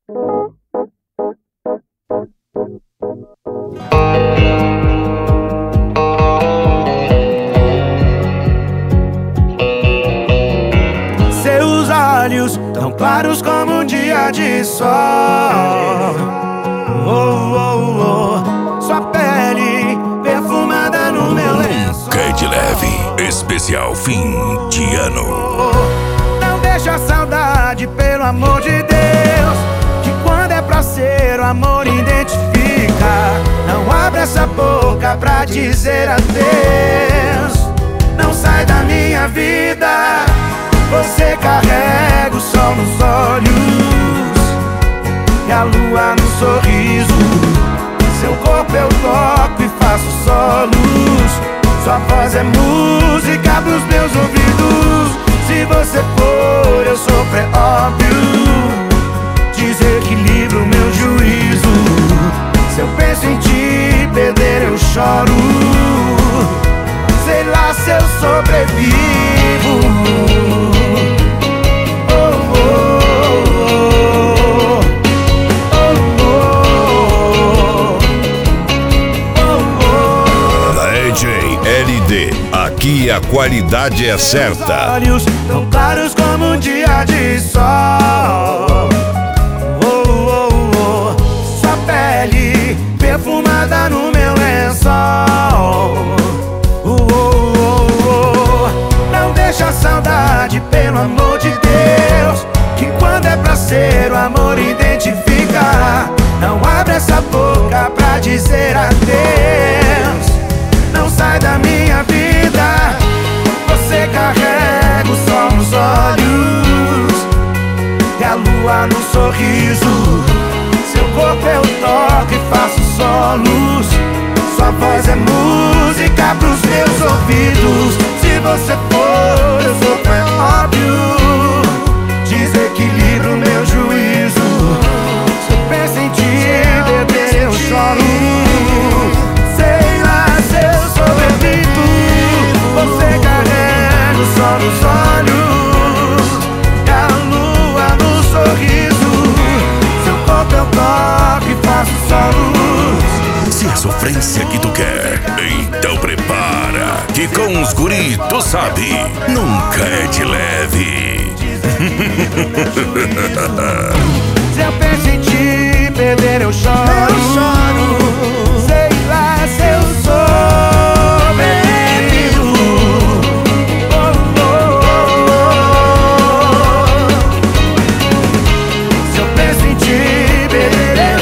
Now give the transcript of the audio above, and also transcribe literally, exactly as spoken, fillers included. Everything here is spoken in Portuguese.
Seus olhos tão claros como um dia de sol. Oh, oh, oh. Sua pele perfumada no meu lençol. Nunca é de leve, especial fim de ano. Não deixa a saudade, pelo amor de Deus, que quando é pra ser o amor identifica. Não abre essa boca pra dizer adeus. Não sai da minha vida. Você carrega o sol nos olhos e a lua no sorriso. Seu corpo eu toco e faço solos. Sua voz é música pros meus ouvidos. Se você for, eu sofro, é óbvio. Desequilibro meu juízo. Se eu penso em te perder, eu choro. Sei lá se eu sobrevivo. L D, aqui a qualidade é certa. Olhos tão claros como um dia de sol. Oh, oh, oh. Sua pele perfumada no meu lençol. Oh, oh, oh. Não deixa a saudade, pelo amor de Deus, que quando é pra ser o amor identifica. Não abre essa boca pra dizer adeus. Não sai da minha vida. Você carrega o sol nos olhos e a lua no sorriso. Seu corpo eu toco e faço solos. Sua voz é música pros meus ouvidos. Se você for, eu sou, é óbvio. Desequilibro meu juízo. Se eu penso em te beber, eu choro. Você carrega o sol nos olhos e a lua no sorriso. Seu corpo eu toco e faço solos. Se é sofrência que tu quer, então prepara, que com os guris tu sabe, nunca é de leve. Se eu penso em te perder, eu choro. Eu choro. Sei lá se eu sou. Se eu penso em te perder,